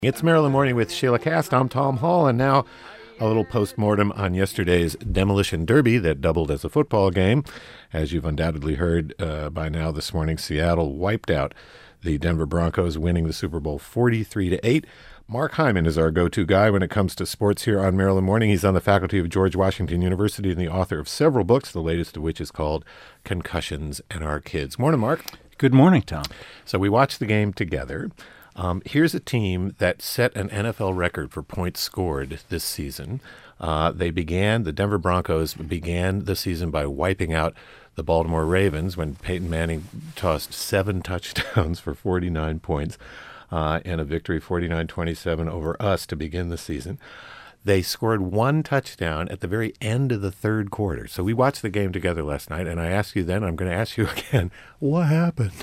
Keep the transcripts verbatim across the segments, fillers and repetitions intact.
It's Maryland Morning with Sheila Cast. I'm Tom Hall, and now a little post-mortem on yesterday's Demolition Derby that doubled as a football game. As you've undoubtedly heard uh, by now this morning, Seattle wiped out the Denver Broncos, winning the Super Bowl forty-three to eight. Mark Hyman is our go-to guy when it comes to sports here on Maryland Morning. He's on the faculty of George Washington University and the author of several books, the latest of which is called Concussions and Our Kids. Morning, Mark. Good morning, Tom. So we watched the game together. Um, here's a team that set an N F L record for points scored this season. Uh, they began, the Denver Broncos began the season by wiping out the Baltimore Ravens when Peyton Manning tossed seven touchdowns for forty-nine points uh, in a victory forty-nine twenty-seven over us to begin the season. They scored one touchdown at the very end of the third quarter. So we watched the game together last night, and I asked you then, I'm going to ask you again, what happened?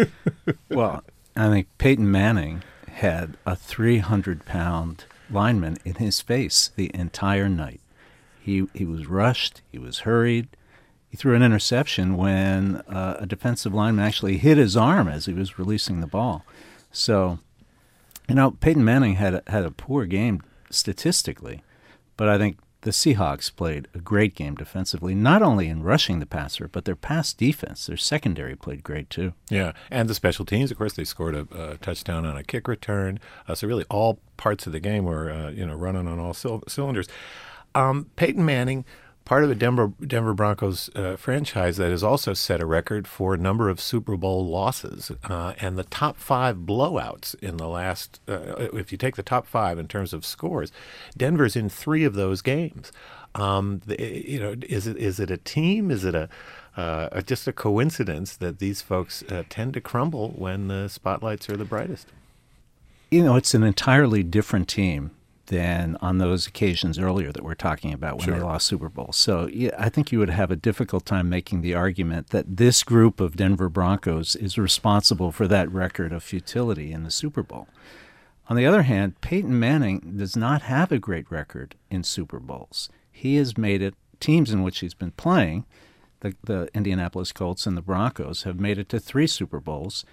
Well, I think Peyton Manning had a three hundred pound lineman in his face the entire night. He he was rushed. He was hurried. He threw an interception when uh, a defensive lineman actually hit his arm as he was releasing the ball. So, you know, Peyton Manning had a, had a poor game statistically, but I think the Seahawks played a great game defensively, not only in rushing the passer, but their pass defense, their secondary played great too. Yeah, and the special teams, of course, they scored a, a touchdown on a kick return. Uh, so really all parts of the game were, uh, you know, running on all c- cylinders. Um, Peyton Manning, part of the Denver, Denver Broncos uh, franchise that has also set a record for a number of Super Bowl losses uh, and the top five blowouts in the last, uh, if you take the top five in terms of scores, Denver's in three of those games. Um, the, you know, is it is it a team? Is it a uh, just a coincidence that these folks uh, tend to crumble when the spotlights are the brightest? You know, it's an entirely different team than on those occasions earlier that we're talking about when Sure. they lost Super Bowl. So yeah, I think you would have a difficult time making the argument that this group of Denver Broncos is responsible for that record of futility in the Super Bowl. On the other hand, Peyton Manning does not have a great record in Super Bowls. He has made it, teams in which he's been playing, the, the Indianapolis Colts and the Broncos, have made it to three Super Bowls,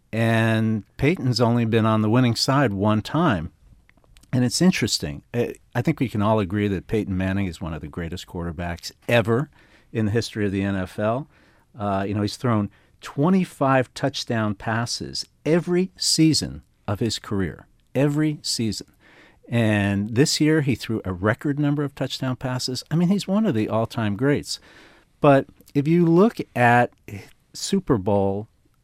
and Peyton's only been on the winning side one time. And it's interesting. I think we can all agree that Peyton Manning is one of the greatest quarterbacks ever in the history of the N F L. Uh, you know, he's thrown twenty-five touchdown passes every season of his career, every season. And this year he threw a record number of touchdown passes. I mean, he's one of the all-time greats. But if you look at Super Bowl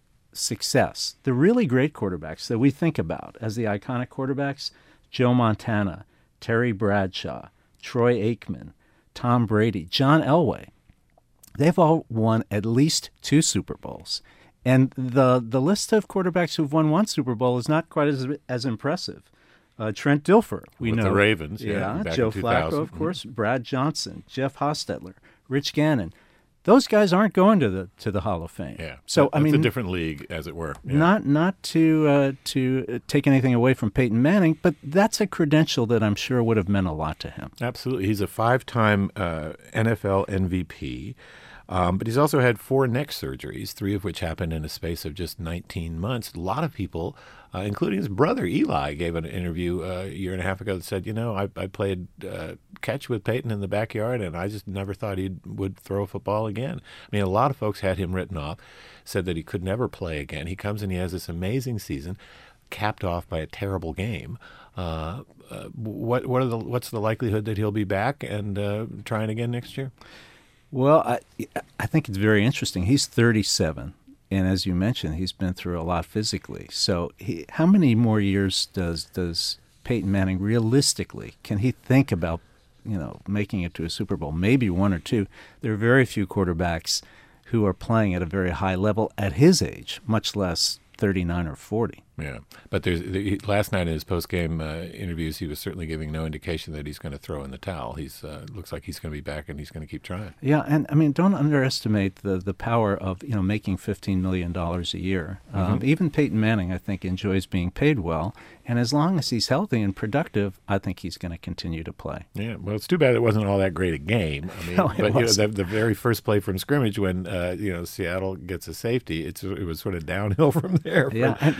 success, the really great quarterbacks that we think about as the iconic quarterbacks, Joe Montana, Terry Bradshaw, Troy Aikman, Tom Brady, John Elway, they've all won at least two Super Bowls. And the the list of quarterbacks who've won one Super Bowl is not quite as as impressive. Uh, Trent Dilfer, we With know. the Ravens, yeah. Yeah, back Joe in two thousand. Flacco, of course, mm-hmm. Brad Johnson, Jeff Hostetler, Rich Gannon. Those guys aren't going to the to the Hall of Fame. Yeah, so that's I mean, a different league, as it were. Yeah. Not not to uh, to take anything away from Peyton Manning, but that's a credential that I'm sure would have meant a lot to him. Absolutely, he's a five-time uh, N F L M V P, um, but he's also had four neck surgeries, three of which happened in a space of just nineteen months. A lot of people, uh, including his brother Eli, gave an interview uh, a year and a half ago that said, you know, I, I played uh, catch with Peyton in the backyard, and I just never thought he would throw a football again. I mean, a lot of folks had him written off, said that he could never play again. He comes and he has this amazing season, capped off by a terrible game. Uh, uh, what what are the what's the likelihood that he'll be back and uh, trying again next year? Well, I I think it's very interesting. He's thirty-seven, and as you mentioned, he's been through a lot physically. So, he, how many more years does does Peyton Manning realistically can he think about, you know, making it to a Super Bowl? Maybe one or two. There are very few quarterbacks who are playing at a very high level at his age, much less thirty-nine or forty. Yeah, but there's the, last night in his post-game uh, interviews, he was certainly giving no indication that he's going to throw in the towel. He's uh, looks like he's going to be back and he's going to keep trying. Yeah, and I mean, don't underestimate the the power of, you know, making fifteen million dollars a year. Mm-hmm. Um, even Peyton Manning, I think, enjoys being paid well, and as long as he's healthy and productive, I think he's going to continue to play. Yeah, well, it's too bad it wasn't all that great a game. I mean, No, it but you know, the, wasn't. the very first play from scrimmage when uh, you know Seattle gets a safety, it's it was sort of downhill from there. For, Yeah, and you know, for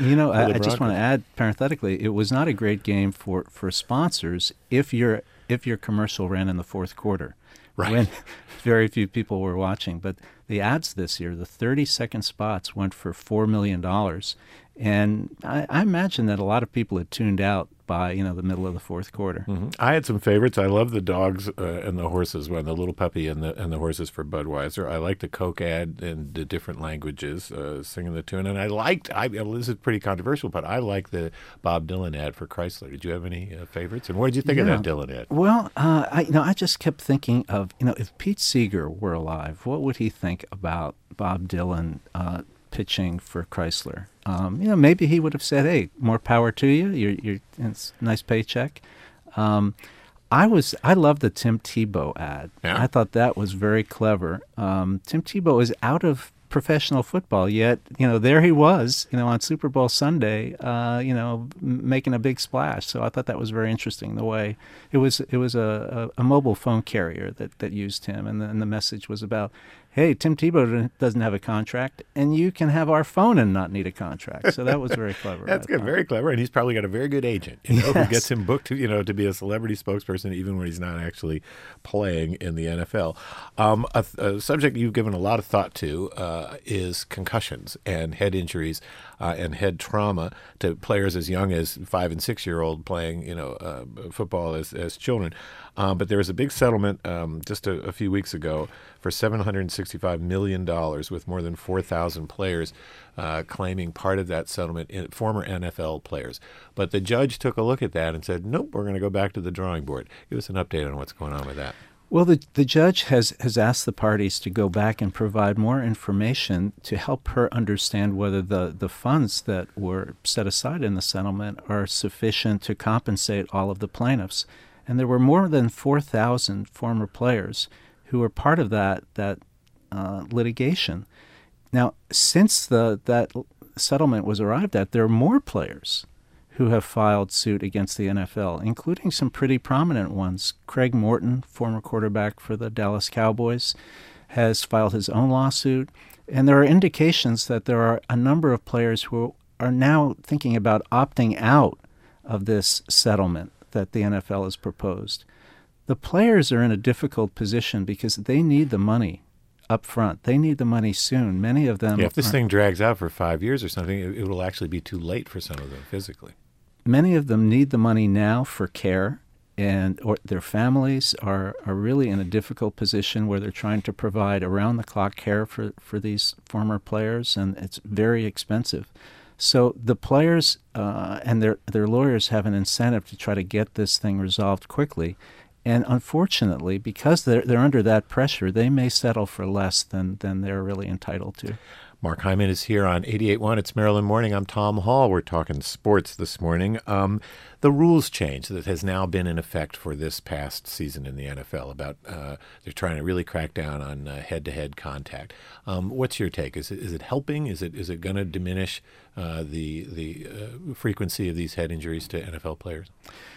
I, I just want to add parenthetically, it was not a great game for, for sponsors if your if your commercial ran in the fourth quarter, right? When very few people were watching. But the ads this year, the thirty-second spots went for four million dollars, and I, I imagine that a lot of people had tuned out by you know the middle of the fourth quarter. Mm-hmm. I had some favorites. I love the dogs uh, and the horses, one, the little puppy and the and the horses for Budweiser. I liked the Coke ad in the different languages, uh, singing the tune, and I liked. I well, this is pretty controversial, but I like the Bob Dylan ad for Chrysler. Did you have any uh, favorites? And what did you think yeah. of that Dylan ad? Well, uh, I you know I just kept thinking of you know if Pete Seeger were alive, what would he think about Bob Dylan uh, pitching for Chrysler? Um, you know, maybe he would have said, "Hey, more power to you. You're, you're it's a nice paycheck." Um, I was, I love the Tim Tebow ad. Yeah. I thought that was very clever. Um, Tim Tebow is out of professional football, yet you know there he was, you know, on Super Bowl Sunday, uh, you know, m- making a big splash. So I thought that was very interesting. The way it was, it was a, a, a mobile phone carrier that that used him, and the, and the message was about, hey, Tim Tebow doesn't have a contract, and you can have our phone and not need a contract. So that was very clever. That's I good, thought. very clever, and he's probably got a very good agent, you know, Yes. who gets him booked, to, you know, to be a celebrity spokesperson, even when he's not actually playing in the N F L. Um, a, a subject you've given a lot of thought to uh, is concussions and head injuries uh, and head trauma to players as young as five and six year old playing, you know, uh, football as as children. Uh, but there was a big settlement um, just a, a few weeks ago for seven hundred sixty-five million dollars, with more than four thousand players uh, claiming part of that settlement, in, former N F L players. But the judge took a look at that and said, nope, we're going to go back to the drawing board. Give us an update on what's going on with that. Well, the the judge has, has asked the parties to go back and provide more information to help her understand whether the, the funds that were set aside in the settlement are sufficient to compensate all of the plaintiffs. And there were more than four thousand former players who were part of that that uh, litigation. Now, since the that settlement was arrived at, there are more players who have filed suit against the N F L, including some pretty prominent ones. Craig Morton, former quarterback for the Dallas Cowboys, has filed his own lawsuit. And there are indications that there are a number of players who are now thinking about opting out of this settlement that the N F L has proposed. The players are in a difficult position because they need the money up front. They need the money soon. Many of them... Yeah, if this are, thing drags out for five years or something, it, it will actually be too late for some of them physically. Many of them need the money now for care, and or their families are, are really in a difficult position where they're trying to provide around-the-clock care for, for these former players, and it's very expensive. So the players uh, and their their lawyers have an incentive to try to get this thing resolved quickly. And unfortunately, because they're, they're under that pressure, they may settle for less than, than they're really entitled to. Mark Hyman is here on eighty-eight point one. It's Maryland Morning. I'm Tom Hall. We're talking sports this morning. Um, the rules change that has now been in effect for this past season in the N F L about uh, they're trying to really crack down on uh, head-to-head contact. Um, what's your take? Is it is it helping? Is it is it going to diminish uh, the the uh, frequency of these head injuries to N F L players?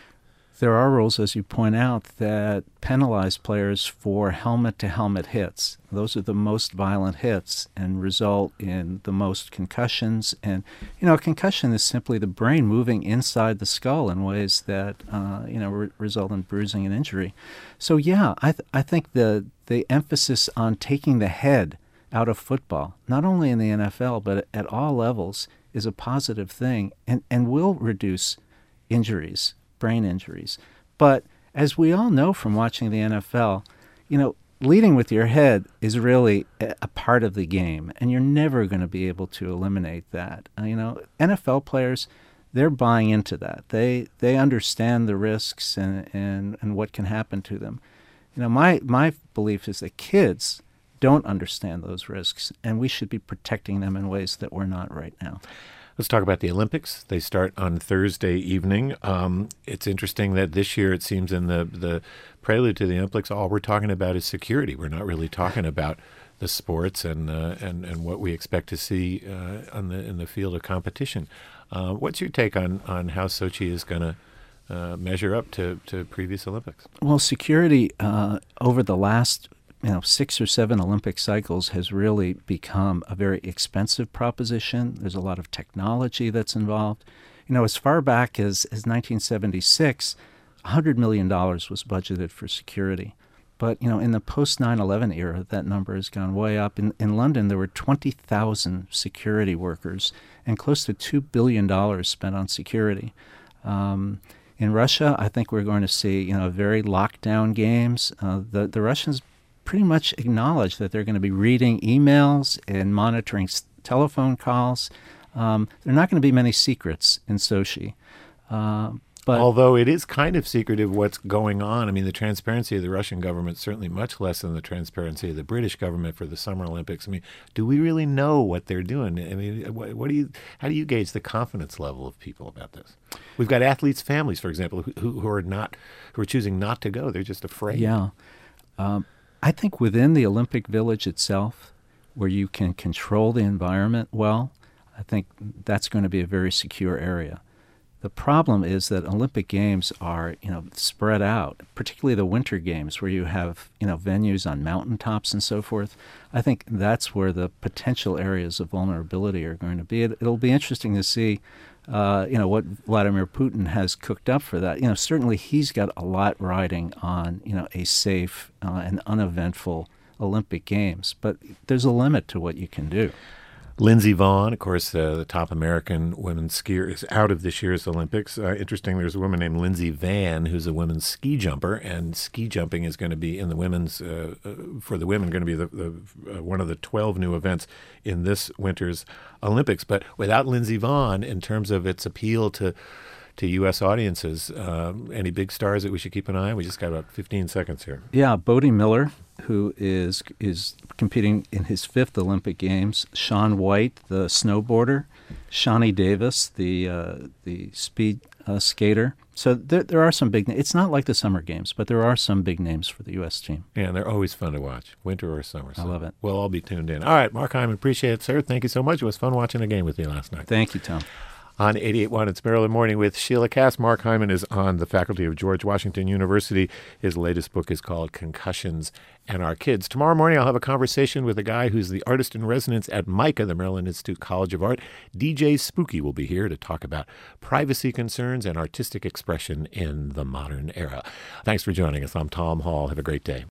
There are rules, as you point out, that penalize players for helmet-to-helmet hits. Those are the most violent hits and result in the most concussions. And, you know, a concussion is simply the brain moving inside the skull in ways that, uh, you know, re- result in bruising and injury. So, yeah, I, th- I think the, the emphasis on taking the head out of football, not only in the N F L, but at all levels, is a positive thing and, and will reduce injuries. Brain injuries. But as we all know from watching the N F L, you know, leading with your head is really a, a part of the game, and you're never going to be able to eliminate that. Uh, you know, N F L players, they're buying into that. They they understand the risks and, and, and what can happen to them. You know, my, my belief is that kids don't understand those risks, and we should be protecting them in ways that we're not right now. Let's talk about the Olympics. They start on Thursday evening. Um, it's interesting that this year it seems in the, the prelude to the Olympics, all we're talking about is security. We're not really talking about the sports and uh, and, and what we expect to see uh, on the in the field of competition. Uh, what's your take on, on how Sochi is going to uh, measure up to, to previous Olympics? Well, security uh, over the last you know, six or seven Olympic cycles has really become a very expensive proposition. There's a lot of technology that's involved. You know, as far back as, as nineteen seventy-six, one hundred million dollars was budgeted for security. But, you know, in the post nine eleven era, that number has gone way up. In, in London, there were twenty thousand security workers and close to two billion dollars spent on security. Um, in Russia, I think we're going to see, you know, very locked down games. Uh, the, the Russians pretty much acknowledge that they're going to be reading emails and monitoring s- telephone calls. Um, there are not going to be many secrets in Sochi. Uh, but Although it is kind of secretive what's going on. I mean, the transparency of the Russian government is certainly much less than the transparency of the British government for the Summer Olympics. I mean, do we really know what they're doing? I mean, what, what do you? How do you gauge the confidence level of people about this? We've got athletes' families, for example, who, who are not, who are choosing not to go. They're just afraid. Yeah. Um, I think within the Olympic Village itself, where you can control the environment well, I think that's going to be a very secure area. The problem is that Olympic Games are, you know, spread out, particularly the Winter Games, where you have, you know, venues on mountaintops and so forth. I think that's where the potential areas of vulnerability are going to be. It, it'll be interesting to see, uh, you know, what Vladimir Putin has cooked up for that. You know, certainly he's got a lot riding on, you know, a safe uh, and uneventful Olympic Games, but there's a limit to what you can do. Lindsey Vonn, of course, uh, the top American women's skier, is out of this year's Olympics. Uh, interesting, there's a woman named Lindsey Vann who's a women's ski jumper, and ski jumping is going to be in the women's, uh, uh, for the women, going to be the, the uh, one of the twelve new events in this winter's Olympics. But without Lindsey Vonn, in terms of its appeal to to U S audiences, um, any big stars that we should keep an eye on? We just got about fifteen seconds here. Yeah, Bodie Miller, who is is competing in his fifth Olympic Games. Shaun White, the snowboarder. Shani Davis, the uh, the speed uh, skater. So there there are some big names. It's not like the Summer Games, but there are some big names for the U S team. Yeah, and they're always fun to watch, winter or summer. I so love it. We'll all be tuned in. All right, Mark Hyman, appreciate it, sir. Thank you so much. It was fun watching the game with you last night. Thank you, Tom. On eighty-eight point one, it's Maryland Morning with Sheila Cass. Mark Hyman is on the faculty of George Washington University. His latest book is called Concussions and Our Kids. Tomorrow morning, I'll have a conversation with a guy who's the artist in residence at MICA, the Maryland Institute College of Art. D J Spooky will be here to talk about privacy concerns and artistic expression in the modern era. Thanks for joining us. I'm Tom Hall. Have a great day.